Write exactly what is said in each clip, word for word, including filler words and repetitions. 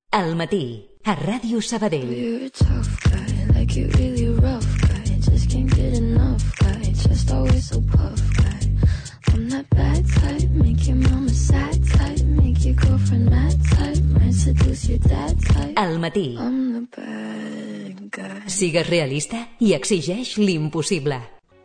Al matí, a Ràdio Sabadell. You're a tough guy, like you're really a rough guy. Just can't get enough guy, just always so puff guy. I'm that bad type, make your mama sad type, make your girlfriend mad type, might seduce your dad type. Al matí. I'm the bad guy. Sigues realista i exigeix l'impossible.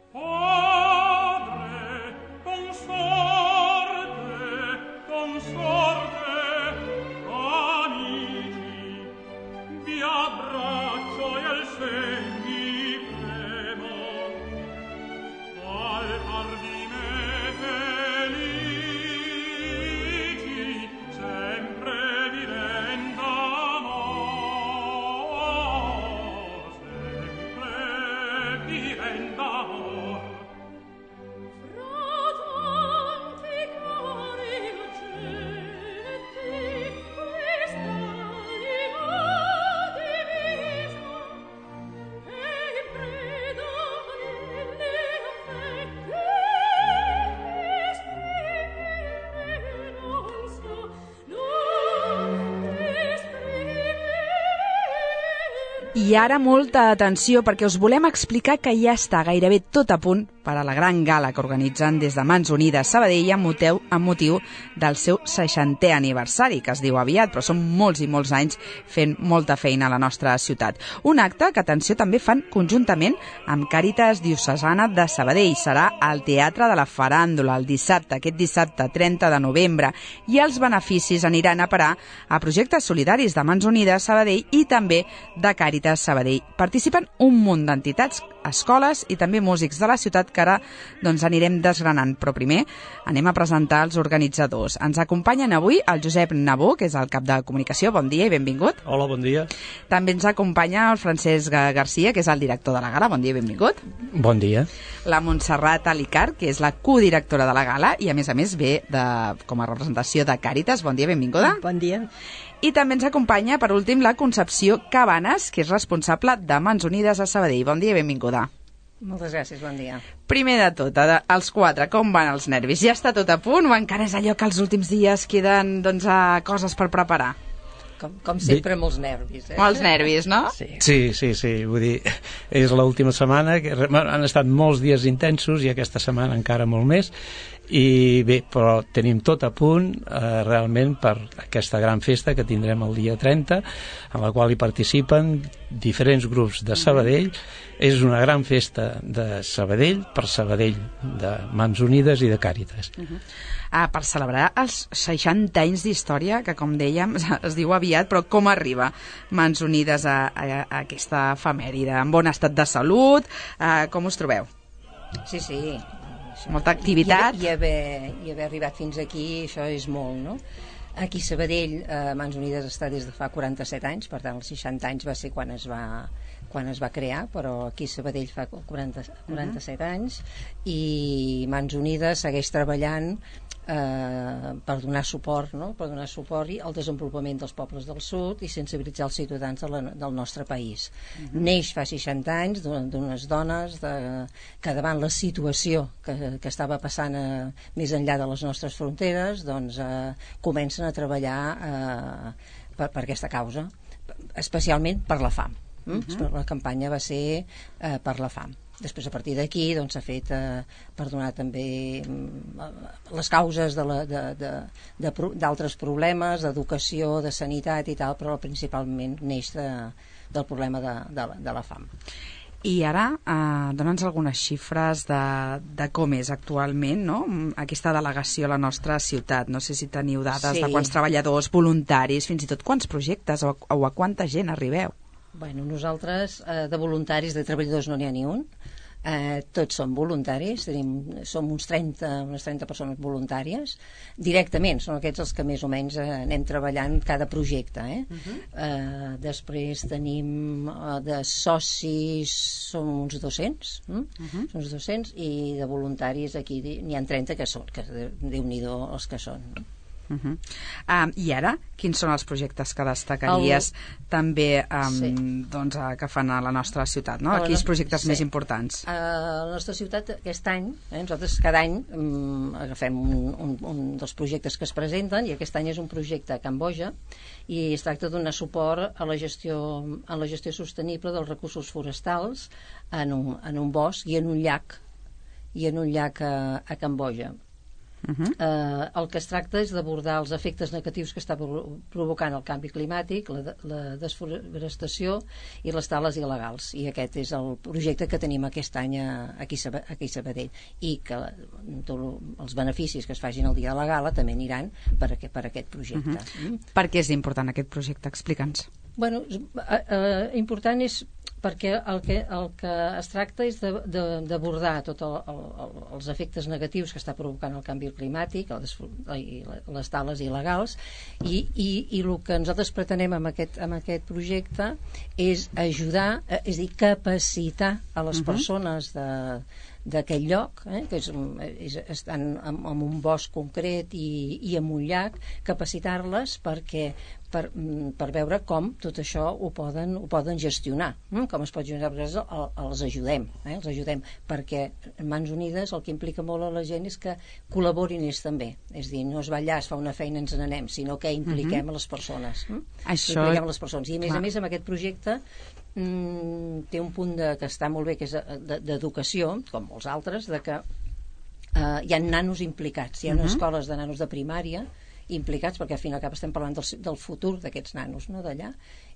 I ara molta atenció perquè us volem explicar que ja està gairebé tot a punt per a la gran gala que organitzen des de Mans Unides Sabadell amb motiu, amb motiu del seu seixantè aniversari, que es diu aviat, però són molts i molts anys fent molta feina a la nostra ciutat. Un acte que, atenció, també fan conjuntament amb Càritas Diocesana de Sabadell. Serà al Teatre de la Faràndula el dissabte, aquest dissabte trenta de novembre, i els beneficis aniran a parar a projectes solidaris de Mans Unides Sabadell i també de Càritas Sabadell. Participen un munt d'entitats, escoles i també músics de la ciutat que ara doncs, anirem desgranant. Però primer anem a presentar els organitzadors. Ens acompanyen avui el Josep Nabó, que és el cap de comunicació. Bon dia i benvingut. Hola, bon dia. També ens acompanya el Francesc Garcia, que és el director de la gala. Bon dia i benvingut. Bon dia. La Montserrat Alicar, que és la codirectora de la gala i a més a més ve de, com a representació de Càritas. Bon dia, benvinguda. Bon dia. I també ens acompanya, per últim, la Concepció Cabanes, que és responsable de Mans Unides a Sabadell. Bon dia i benvinguda. Moltes gràcies, bon dia. Primer de tot, els quatre, com van els nervis? Ja està tot a punt o encara és allò que els últims dies queden doncs, a coses per preparar? Com, com sempre, Bé. molts nervis. Eh? Molts nervis, no? Sí, sí, sí, sí. Vull dir, és l'última setmana, que han estat molts dies intensos i aquesta setmana encara molt més. I bé, però tenim tot a punt eh, realment per aquesta gran festa que tindrem el dia trenta, en la qual hi participen diferents grups de Sabadell. És una gran festa de Sabadell, per Sabadell, de Mans Unides i de Càritas. Uh-huh. Ah, per celebrar els seixanta anys d'història, que com dèiem es diu aviat, però com arriba Mans Unides a, a, a aquesta efemèride? En bon estat de salut? Eh, com us trobeu? Sí, sí. Molta activitat. I, i, haver, I haver arribat fins aquí, això és molt, no? Aquí a Sabadell, eh, Mans Unides està des de fa quaranta-set anys, per tant, els seixanta anys va ser quan es va, quan es va crear, però aquí a Sabadell fa quaranta, quaranta-set uh-huh. anys, i Mans Unides segueix treballant eh, per donar suport, no? per donar suport al desenvolupament dels pobles del sud i sensibilitzar els ciutadans de la, del nostre país. Uh-huh. Neix fa seixanta anys d'unes dones de, que davant la situació que, que estava passant a, més enllà de les nostres fronteres, doncs eh, comencen a treballar eh, per, per aquesta causa, especialment per la fam. Mm? Uh-huh. La campanya va ser eh, per la fam. Després, a partir d'aquí, doncs, s'ha fet eh, per donar també eh, les causes de la, de, de, de, d'altres problemes, d'educació, de sanitat i tal, però principalment neix de, del problema de, de, de la fam. I ara, eh, dona'ns algunes xifres de, de com és actualment, no? Aquesta delegació a la nostra ciutat. No sé si teniu dades sí. de quants treballadors, voluntaris, fins i tot quants projectes o, o a quanta gent arribeu. Bueno, nosaltres, eh, de voluntaris, de treballadors no n'hi ha ni un. Eh, tots som voluntaris, tenim, som uns trenta, unes trenta persones voluntàries. Directament, són aquests els que més o menys eh, anem treballant cada projecte. Eh? Uh-huh. eh, després tenim eh, de socis, som uns dos-cents, hm? uh-huh. som uns dos-cents, i de voluntaris aquí n'hi ha trenta que són, que Déu-n'hi-do els que són. Uh -huh. um, I ara, quins són els projectes que destacaries el... també um, sí. doncs, uh, que fan a la nostra ciutat, no? Quins projectes sí. més importants? A la nostra ciutat aquest any, eh, nosaltres cada any um, agafem un, un, un dels projectes que es presenten, i aquest any és un projecte a Camboja, i es tracta d'un suport a la gestió a la gestió sostenible dels recursos forestals en un, en un bosc i en un llac i en un llac a, a Camboja. Uh-huh. Eh, el que es tracta és d'abordar els efectes negatius que està provocant el canvi climàtic, la, la desforestació i les tales il·legals, i aquest és el projecte que tenim aquest any aquí, aquí a Sabadell, i que tot, els beneficis que es facin el dia de la gala també aniran per, aquest, per aquest projecte. Uh-huh. Mm? Per què és important aquest projecte? Explica'ns. Bueno, eh, eh, important és perquè el que, el que es tracta és d'abordar tots els efectes negatius que està provocant el canvi climàtic, el, i les tales il·legals, i, i, i el que nosaltres pretenem amb aquest, amb aquest projecte és ajudar, és a dir, capacitar a les uh-huh. persones de d'aquell lloc, eh, que és, és, estan en, en un bosc concret i, i en un llac, capacitar-les perquè per, per veure com tot això ho poden, ho poden gestionar, eh? Com es pot gestionar, perquè el, els ajudem, eh? els ajudem, perquè en Mans Unides el que implica molt a la gent és que col·laborin ells també, és a dir, no es va allà, es fa una feina i ens n'anem, sinó que impliquem uh-huh. a les persones. Eh? Això... Impliquem a les persones. I a més Clar. a més amb aquest projecte mm, té un punt de, que està molt bé, que és d'educació, com molts altres, de que eh, hi ha nanos implicats, hi ha uh-huh. escoles de nanos de primària implicats, perquè al final cap estem parlant del, del futur d'aquests nanos, no, d'allà,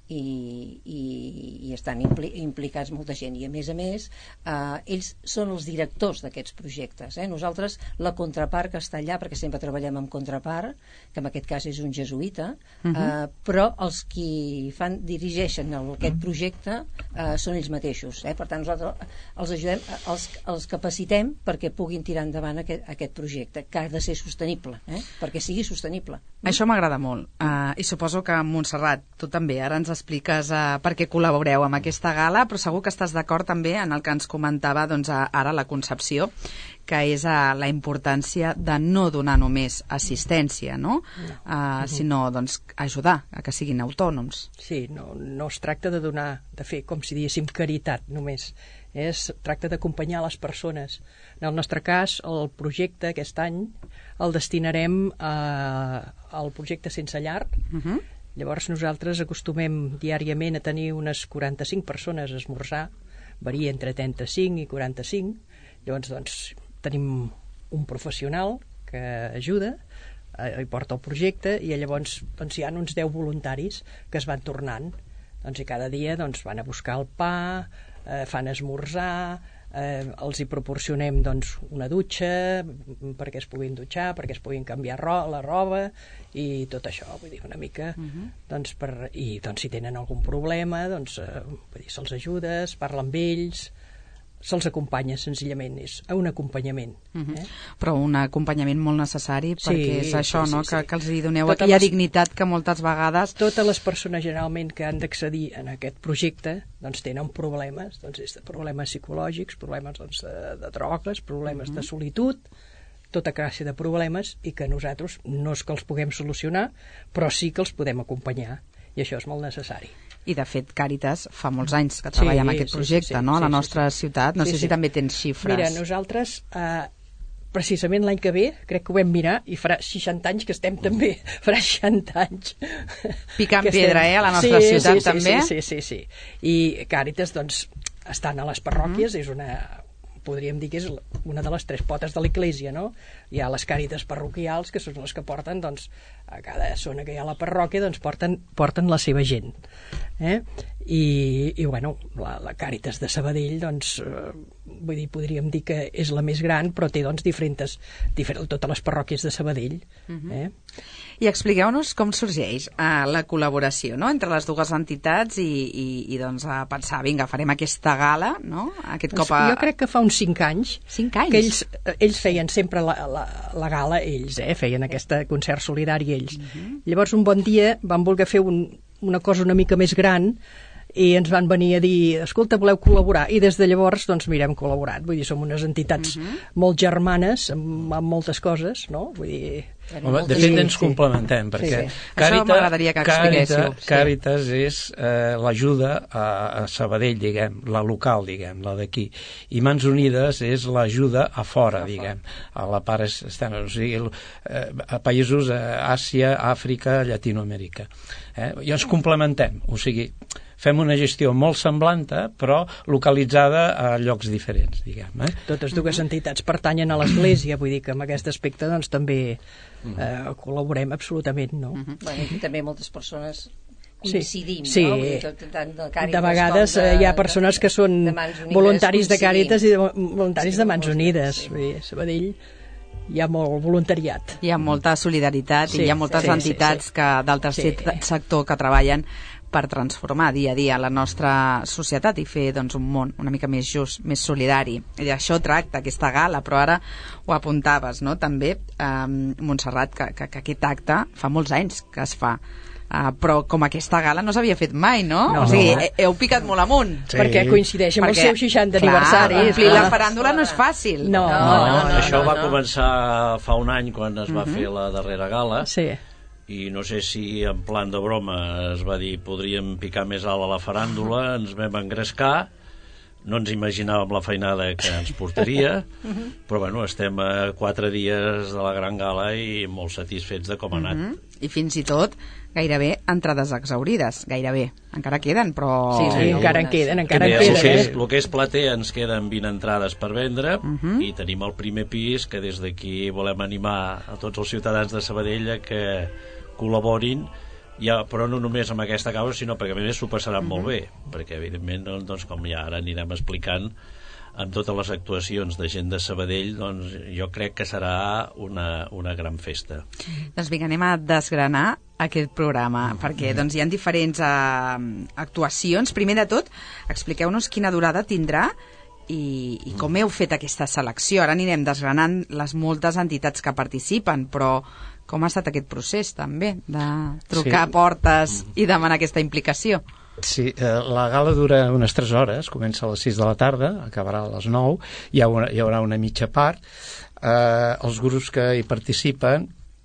i, i, i estan impli, implicats molta gent, i a més a més eh, ells són els directors d'aquests projectes, eh? Nosaltres la contrapart que està allà, perquè sempre treballem amb contrapart, que en aquest cas és un jesuïta, uh-huh. eh, però els qui fan, dirigeixen el, aquest projecte eh, són ells mateixos, eh? Per tant nosaltres els ajudem, els, els capacitem perquè puguin tirar endavant aquest, aquest projecte, que ha de ser sostenible, eh? Perquè sigui sostenible. Això m'agrada molt, uh, i suposo que Montserrat, tu també, ara ens expliques uh, per què col·laboreu amb aquesta gala, però segur que estàs d'acord també en el que ens comentava doncs, ara la Concepció, que és uh, la importància de no donar només assistència, no? Uh, sinó doncs, ajudar a que siguin autònoms. Sí, no, no es tracta de donar, de fer com si diguéssim caritat només, es tracta d'acompanyar les persones. En el nostre cas, el projecte aquest any el destinarem a, al projecte Sense Llar. Uh-huh. Llavors nosaltres acostumem diàriament a tenir unes quaranta-cinc persones a esmorzar, varia entre trenta-cinc i quaranta-cinc. Llavors doncs, tenim un professional que ajuda, eh, i porta el projecte, i llavors doncs, hi ha uns deu voluntaris que es van tornant, doncs, i cada dia doncs, van a buscar el pa, eh, fan esmorzar, eh, els hi proporcionem doncs, una dutxa perquè es puguin dutxar, perquè es puguin canviar ro la roba i tot això, vull dir, una mica uh-huh. doncs, per, i doncs, si tenen algun problema doncs, eh, vull dir, se'ls ajuda, es parla amb ells, se'ls acompanya senzillament, és un acompanyament. Uh-huh. eh? Però un acompanyament molt necessari, sí, perquè és això, sí, sí, no? sí. Que, que els hi doneu Totes aquella les... dignitat que moltes vegades... Totes les persones generalment que han d'accedir en aquest projecte doncs tenen problemes, doncs és de problemes psicològics, problemes doncs, de, de drogues, problemes uh-huh. de solitud, tota classe de problemes, i que nosaltres no és que els puguem solucionar, però sí que els podem acompanyar, i això és molt necessari. I, de fet, Càritas fa molts anys que treballa sí, en aquest projecte, sí, sí, sí, no? A la sí, nostra sí, ciutat. No sí, sé sí. si també tens xifres. Mira, nosaltres, eh, precisament l'any que ve, crec que ho vam mirar, i farà seixanta anys que estem també, farà seixanta anys. Picant pedra, eh, a la nostra sí, ciutat, sí, també. Sí, sí, sí, sí. I Càritas, doncs, estan a les parròquies, mm. és una... podríem dir que és una de les tres potes de l'Església, no? Hi ha les càritas parroquials, que són les que porten, doncs, a cada zona que hi ha a la parròquia, doncs, porten, porten la seva gent. Eh? I, i bueno, la, la Càritas de Sabadell, doncs, eh, vull dir, podríem dir que és la més gran, però té, doncs, diferents, diferents totes les parròquies de Sabadell. Uh-huh. eh? I expliqueu-nos com sorgeix uh, la col·laboració, no?, entre les dues entitats i, i, i doncs, a pensar, vinga, farem aquesta gala, no?, aquest doncs cop a... Jo crec que fa uns cinc anys, cinc anys? que ells, ells feien sempre la, la, la gala, ells, eh, feien aquesta concert solidari ells. Uh-huh. Llavors, un bon dia van voler fer un, una cosa una mica més gran, i ens van venir a dir, escolta, voleu col·laborar? I des de llavors, doncs, mira, hem col·laborat. Vull dir, som unes entitats uh -huh. molt germanes amb, amb moltes coses, no? Vull dir... Home, de fet, ens complementem, perquè sí, sí. Això m'agradaria que expliquéssiu. Càritas, Càritas és eh, l'ajuda a, a Sabadell, diguem, la local, diguem, la d'aquí. I Mans Unides és l'ajuda a fora, diguem, a la part externa, o sigui, eh, a països, a Àsia, Àfrica, Llatinoamèrica. Eh? I ens complementem, o sigui, fem una gestió molt semblanta, però localitzada a llocs diferents, diguem. Eh? Totes dues entitats pertanyen a l'Església, vull dir que en aquest aspecte doncs, també eh, col·laborem absolutament, no? Uh-huh. Bueno, i també moltes persones coincidim, sí, no? Sí. Tot, tant de, Càritas de vegades de, hi ha persones que són de voluntaris de Càritas i de, voluntaris sí, de Mans Unides. Sí. Vull dir, a Sabadell hi ha molt voluntariat. Hi ha molta solidaritat sí, i hi ha moltes sí, entitats sí, sí. que del tercer sí. sector que treballen per transformar dia a dia la nostra societat i fer doncs, un món una mica més just, més solidari. I d'això tracta aquesta gala, però ara ho apuntaves, no? També, eh, Montserrat, que, que, que aquest acte fa molts anys que es fa. Uh, però com aquesta gala no s'havia fet mai, no? no o sigui, no. he, heu picat molt amunt. Sí. Perquè coincideix amb Perquè, el seu seixantè clar, aniversari. Omplir la faràndula no és fàcil. No, no, no, no, no, això no, va no. començar fa un any quan es va uh-huh. fer la darrera gala. Sí. I no sé si en plan de broma es va dir podríem picar més alt a la faràndula, ens vam engrescar, no ens imaginàvem la feinada que ens portaria, però bueno, estem a quatre dies de la gran gala i molt satisfets de com ha anat. Uh-huh. I fins i tot gairebé entrades exaurides, gairebé. Encara queden, però... Sí, sí, sí. encara en queden, encara en el, queden. que és, Eh? el que és plater ens queden vint entrades per vendre Uh-huh. i tenim el primer pis que des d'aquí volem animar a tots els ciutadans de Sabadell a que col·laborin, ja, però no només amb aquesta causa, sinó perquè a més s'ho passaran uh-huh. molt bé, perquè evidentment, doncs, com ja ara anirem explicant, amb totes les actuacions de gent de Sabadell, doncs jo crec que serà una, una gran festa. Doncs vinga, anem a desgranar aquest programa, mm-hmm. perquè doncs, hi ha diferents uh, actuacions. Primer de tot, expliqueu-nos quina durada tindrà i, i com heu fet aquesta selecció. Ara anirem desgranant les moltes entitats que participen, però com ha estat aquest procés, també, de trucar sí. a portes i demanar aquesta implicació? Sí, eh, la gala dura unes tres hores, comença a les sis de la tarda, acabarà a les nou, hi, ha una, hi haurà una mitja part. Eh, els grups que hi participen,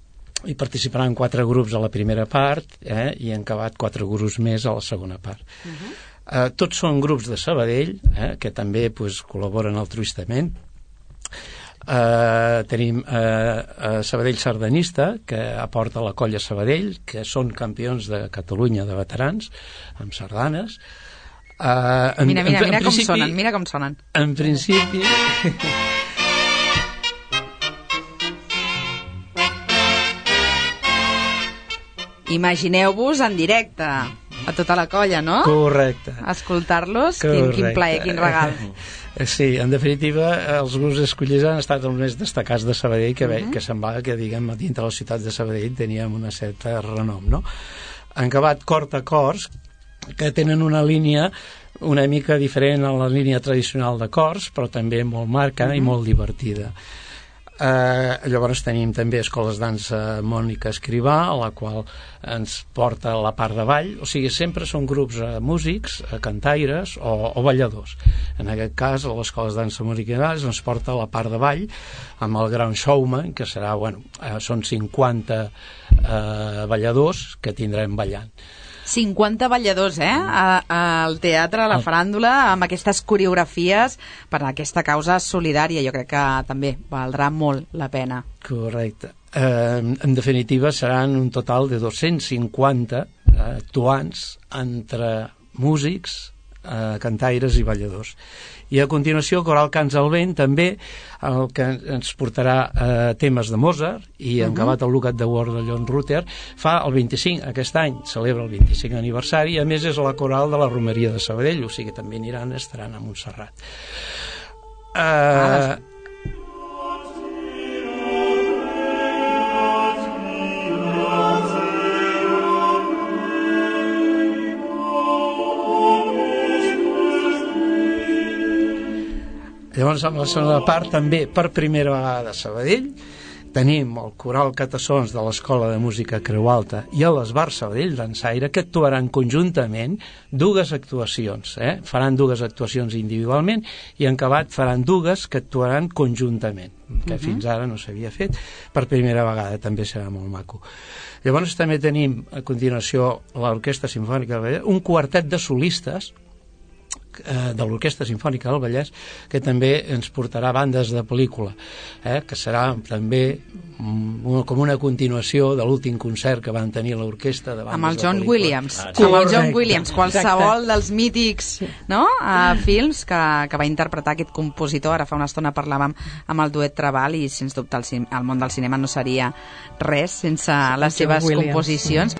hi participaran quatre grups a la primera part eh, i han acabat quatre grups més a la segona part. Uh-huh. Eh, tots són grups de Sabadell, eh, que també pues, col·laboren altruistament. Uh, tenim uh, uh, Sabadell Sardanista, que aporta la colla Sabadell, que són campions de Catalunya de veterans amb sardanes. Uh, en, mira, mira, en, mira en com principi, sonen, mira com sonen. En principi... Imagineu-vos en directe a tota la colla, no? Correcte. Escoltar-los, quin, quin plaer, quin regal. Sí, en definitiva, els grups escollits han estat els més destacats de Sabadell, que, uh-huh. que semblava que, diguem, dintre de la ciutat de Sabadell teníem una certa renom, no? Han acabat cort a cors, que tenen una línia una mica diferent a la línia tradicional de cors, però també molt marcada uh-huh. i molt divertida. Uh, llavors tenim també escoles dansa Mònica Escrivà, a la qual ens porta la part de ball, o sigui, sempre són grups uh, músics, uh, cantaires o, o balladors. En aquest cas, a l'escola de dansa Mònica Escrivà ens porta la part de ball amb el Grand Showman, que serà, bueno, uh, són cinquanta uh, balladors que tindrem ballant. cinquanta balladors, eh? A, al teatre, a la faràndula, amb aquestes coreografies per a aquesta causa solidària. Jo crec que també valdrà molt la pena. Correcte. Eh, en definitiva, seran un total de dos-cents cinquanta eh, actuants entre músics, eh, cantaires i balladors. I a continuació, Coral Cants al Vent, també, el que ens portarà eh, temes de Mozart, i uh-huh. en acabat el Look at the World de John Rutter, fa el vint-i-cinc, aquest any celebra el vint-i-cinc aniversari, i a més és la coral de la Romeria de Sabadell, o sigui que també aniran, estaran a Montserrat. Eh... Ah, Llavors, en la segona part, també per primera vegada a Sabadell, tenim el Coral Catassons de l'Escola de Música Creu Alta i l'Esbar Sabadell Dansaire, que actuaran conjuntament dues actuacions, eh? faran dues actuacions individualment i en acabat faran dues que actuaran conjuntament, que uh-huh. fins ara no s'havia fet, per primera vegada, també serà molt maco. Llavors també tenim a continuació l'Orquestra Simfònica del Vallès, un quartet de solistes de l'Orquestra Simfònica del Vallès, que també ens portarà bandes de pel·lícula, eh? que serà també una, com una continuació de l'últim concert que van tenir l'orquestra de bandes amb el John de pel·lícula. Williams, Ah, sí. amb el John Williams, qualsevol Exacte. dels mítics no? uh, films que, que va interpretar aquest compositor. Ara fa una estona parlàvem amb el duet Trabal i sens dubte el, cin- el món del cinema no seria res sense les John seves Williams. composicions.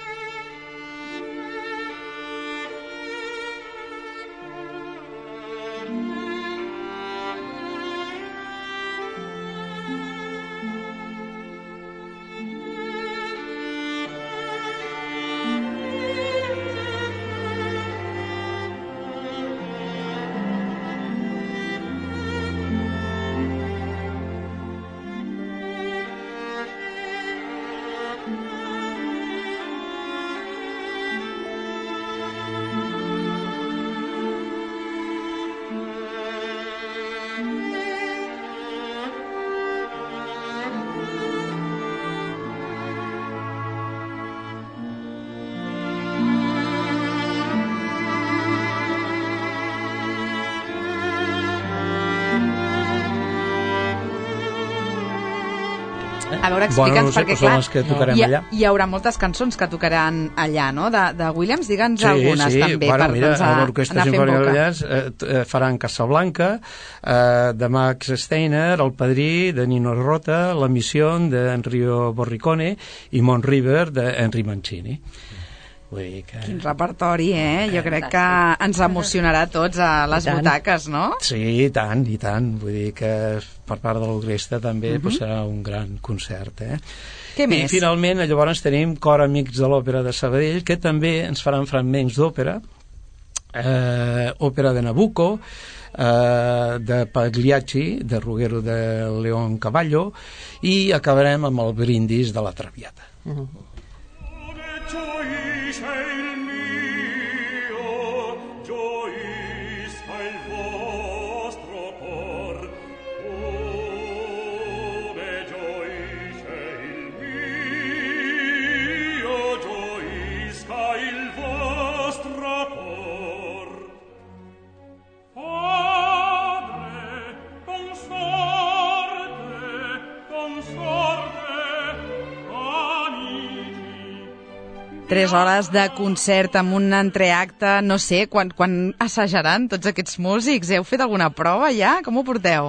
A veure, explica'ns, Bueno, no sé, perquè però són clar, les que tocarem hi, allà. hi haurà moltes cançons que tocaran allà, no? De, de Williams, digue'ns Sí, algunes sí. també, Bueno, per mira, doncs, a, l'Orquestra anar fent Simfònica del boca. Vallès eh, t- eh, faran Casablanca, eh, de Max Steiner, El Padrí, de Nino Rota, La Misión, d'Enrio Morricone, i Mon River, d'Henry Mancini. Vull dir que... Quin repertori, eh? Jo crec que ens emocionarà a tots a les I tant. butaques, no? Sí, i tant, i tant. Vull dir que per part de l'orquestra també uh-huh. pues, serà un gran concert, eh? Què I més? finalment llavors tenim Cor Amics de l'Òpera de Sabadell, que també ens faran fragments d'òpera, eh, òpera de Nabucco, eh, de Pagliacci, de Ruggero de León Cavallo, i acabarem amb el brindis de la Traviata. Uh-huh. Gioisca il mio, gioisca il vostro cor, ove gioisca il mio, gioisca il vostro cor. Padre, consorte, consorte, amici. Tres hores de concert amb un entreacte, no sé, quan, quan assajaran tots aquests músics? Heu fet alguna prova ja? Com ho porteu?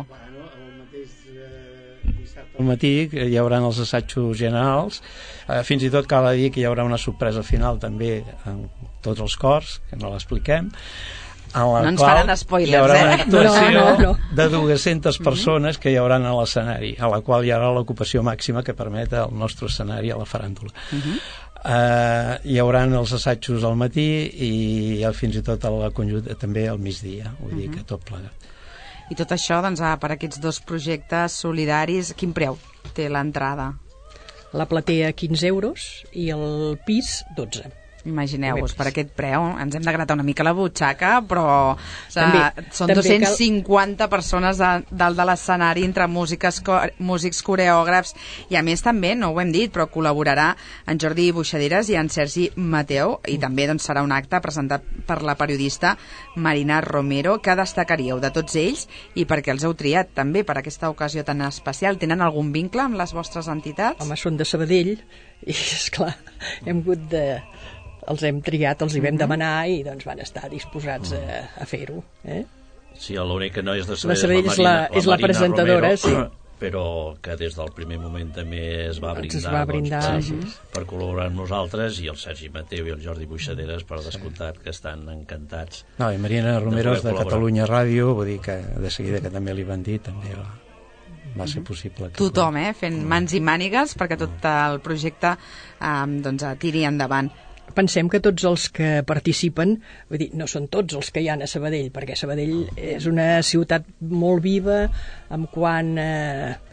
Al matí hi haurà els assajos generals, eh, fins i tot cal dir que hi haurà una sorpresa final també en tots els cors, que no l'expliquem, en la No ens qual faran spoilers, hi haurà eh? una actuació No, no, no. de dues-centes persones que hi hauran a l'escenari, a la qual hi haurà l'ocupació màxima que permet el nostre escenari a la faràndula. Uh-huh. Uh, hi haurà els assajos al matí i el, fins i tot el conjunt també al migdia, vull dir que tot plegat. I tot això, doncs, ah, per aquests dos projectes solidaris, quin preu té l'entrada? La platea quinze euros i el pis dotze. Imagineu-vos, per aquest preu ens hem de gratar una mica la butxaca, però o sigui, També- són també dos-cents cinquanta persones de, dalt de l'escenari, entre músiques, co músics coreògrafs, i a més també, no ho hem dit, però col·laborarà en Jordi Buixaderes i en Sergi Mateu, i també doncs, serà un acte presentat per la periodista Marina Romero. Que destacaríeu de tots ells i per què els heu triat també per aquesta ocasió tan especial? Tenen algun vincle amb les vostres entitats? Home, són de Sabadell i, esclar, hem hagut de... els hem triat, els hi vam demanar i doncs van estar disposats a, a fer-ho. Eh? Sí, l'únic que no és de La Sabadell Sabadell és la, Marina, és la Marina presentadora, Romero, sí. però que des del primer moment també es va Ens brindar, es va brindar, doncs, sí. per, per col·laborar amb nosaltres, i el Sergi Mateu i el Jordi Buixaderes, per descomptat, que estan encantats. No, i Marina Romero és de poder Catalunya Ràdio, vull dir que de seguida que també li van dir, també la, va ser possible. Que Tothom, eh, fent mans i mànigues perquè tot el projecte eh, doncs, tiri endavant. Pensem que tots els que participen, vull dir, no són tots els que hi ha a Sabadell, perquè Sabadell és una ciutat molt viva, amb quant eh,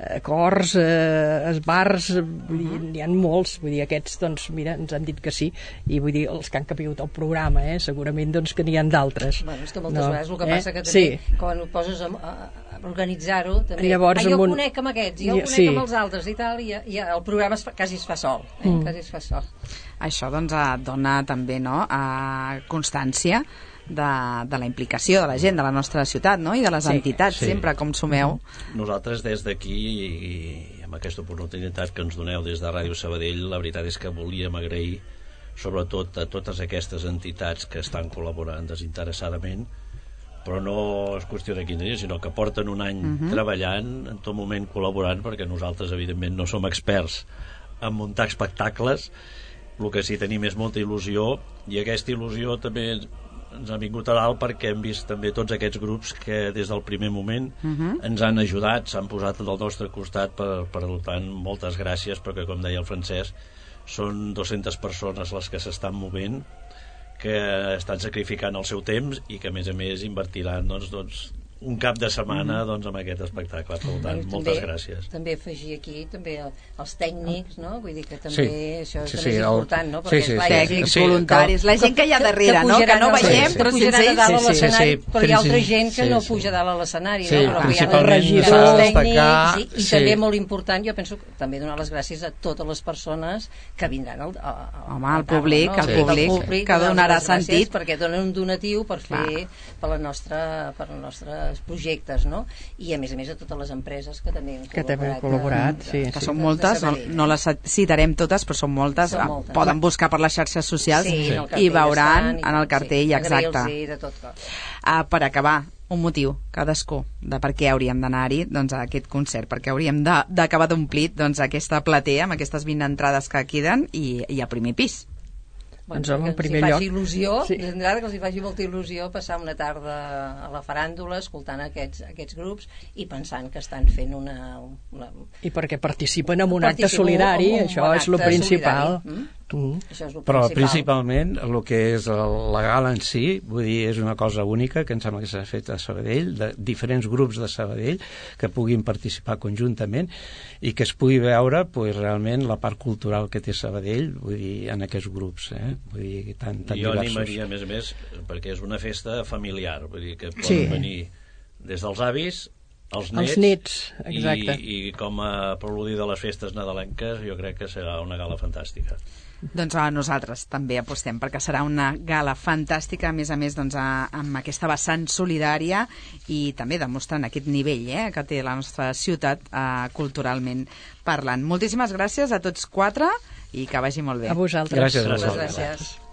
eh, cors, eh, esbars, vull dir, n'hi ha molts, vull dir, aquests, doncs, mira, ens han dit que sí, i vull dir, els que han capigut el programa, eh, segurament, doncs, que n'hi ha d'altres. Bueno, és que moltes no? vegades el que eh? passa que també, sí. quan ho poses a, a, a organitzar-ho, també, Llavors, ah, jo un... conec amb aquests, jo conec sí. amb els altres i tal, i, i el programa es fa, quasi es fa sol, eh? mm. quasi es fa sol. Això, doncs, dona també, no?, a constància de, de la implicació de la gent de la nostra ciutat, no?, i de les sí, entitats, sí. sempre, com sumeu. Nosaltres des d'aquí, i, i amb aquesta oportunitat que ens doneu des de Ràdio Sabadell, la veritat és que volíem agrair sobretot a totes aquestes entitats que estan col·laborant desinteressadament, però no és qüestió de quin dia, sinó que porten un any uh-huh. treballant, en tot moment col·laborant, perquè nosaltres, evidentment, no som experts en muntar espectacles. El que sí tenim és molta il·lusió, i aquesta il·lusió també ens ha vingut a dalt perquè hem vist també tots aquests grups que des del primer moment uh-huh. ens han ajudat, s'han posat al nostre costat, per, per tant, moltes gràcies, perquè, com deia el Francesc, són dues-centes persones les que s'estan movent, que estan sacrificant el seu temps i que, a més a més, invertiran, doncs, doncs un cap de setmana mm. doncs, amb aquest espectacle. Per tant, també, moltes gràcies. També afegir aquí també els tècnics, no? Vull dir que també sí. això sí, també sí, és important, el... no? Perquè sí, sí, sí, tècnics, sí, voluntaris, la gent que hi ha darrere, no? Que no veiem, sí, sí. però que sense pujaran a dalt a l'escenari, sí, sí, però hi ha altra gent que sí, no sí. puja a dalt a l'escenari, sí, no? Però principalment hi ha s'ha de els destacar... tècnics, i, i sí. també molt important, jo penso, també donar les gràcies a totes les persones que vindran al, a, a, home, el públic, no? el sí. públic, el públic que donarà sentit, perquè donen un donatiu per fer per la nostra, per els nostres projectes, no? I a més a més a totes les empreses que també han que també han col·laborat, col·laborat sí, que sí. són moltes, no, no les citarem totes, però són moltes, Són moltes. poden buscar per les xarxes socials sí, sí. i veuran estan, i en el cartell, sí, exacte. De tot cop. Uh, per acabar, un motiu, cadascú, de per què hauríem d'anar-hi doncs, a aquest concert, perquè hauríem d'acabar d'omplir doncs, aquesta platea amb aquestes vint entrades que queden i, i al primer pis. Bueno, doncs en primer lloc, lloc faci il·lusió, sí. que els hi faci molta il·lusió passar una tarda a la faràndula escoltant aquests, aquests grups i pensant que estan fent una... una... I perquè participen en un acte solidari, un, un això és el principal. Mm? Mm. Això és el Però principal. principalment el que és el, la gala en si, vull dir, és una cosa única que em sembla que s'ha fet a Sabadell, de diferents grups de Sabadell que puguin participar conjuntament i que es pugui veure pues, realment la part cultural que té Sabadell, vull dir, en aquests grups, eh? Vull dir, tan, tan jo diversos. animaria, a més a més, perquè és una festa familiar, vull dir que poden sí. venir des dels avis, els nets, els nets exacte. I, i com a preludi de les festes nadalenques jo crec que serà una gala fantàstica. Doncs a nosaltres també apostem perquè serà una gala fantàstica, a més a més doncs, a, amb aquesta vessant solidària i també demostrant aquest nivell eh, que té la nostra ciutat eh, culturalment parlant. Moltíssimes gràcies a tots quatre i que vagi molt bé. A vosaltres. Gràcies a Moltes vosaltres. gràcies.